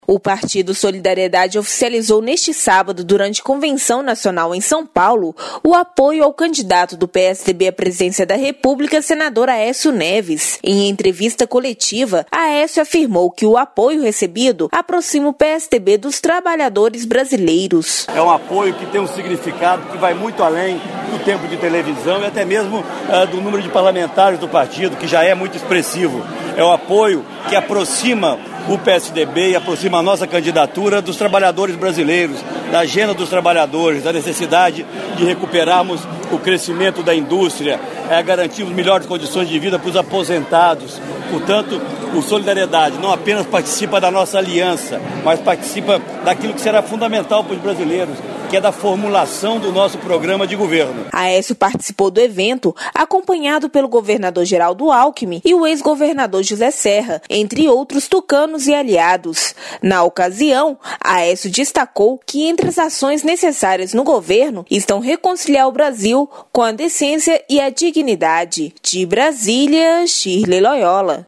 O Partido Solidariedade oficializou neste sábado, durante convenção nacional em São Paulo, o apoio ao candidato do PSDB à presidência da República, senador Aécio Neves. Em entrevista coletiva, Aécio afirmou que o apoio recebido aproxima o PSDB dos trabalhadores brasileiros. É um apoio que tem um significado que vai muito além do tempo de televisão e até mesmo do número de parlamentares do partido, que já é muito expressivo. É um apoio que aproxima o PSDB e aproxima a nossa candidatura dos trabalhadores brasileiros, da agenda dos trabalhadores, da necessidade de recuperarmos o crescimento da indústria, garantirmos melhores condições de vida para os aposentados. Portanto, o Solidariedade não apenas participa da nossa aliança, mas participa daquilo que será fundamental para os brasileiros, que é da formulação do nosso programa de governo. Aécio participou do evento, acompanhado pelo governador Geraldo Alckmin e o ex-governador José Serra, entre outros tucanos e aliados. Na ocasião, Aécio destacou que entre as ações necessárias no governo estão reconciliar o Brasil com a decência e a dignidade. De Brasília, Shirley Loyola.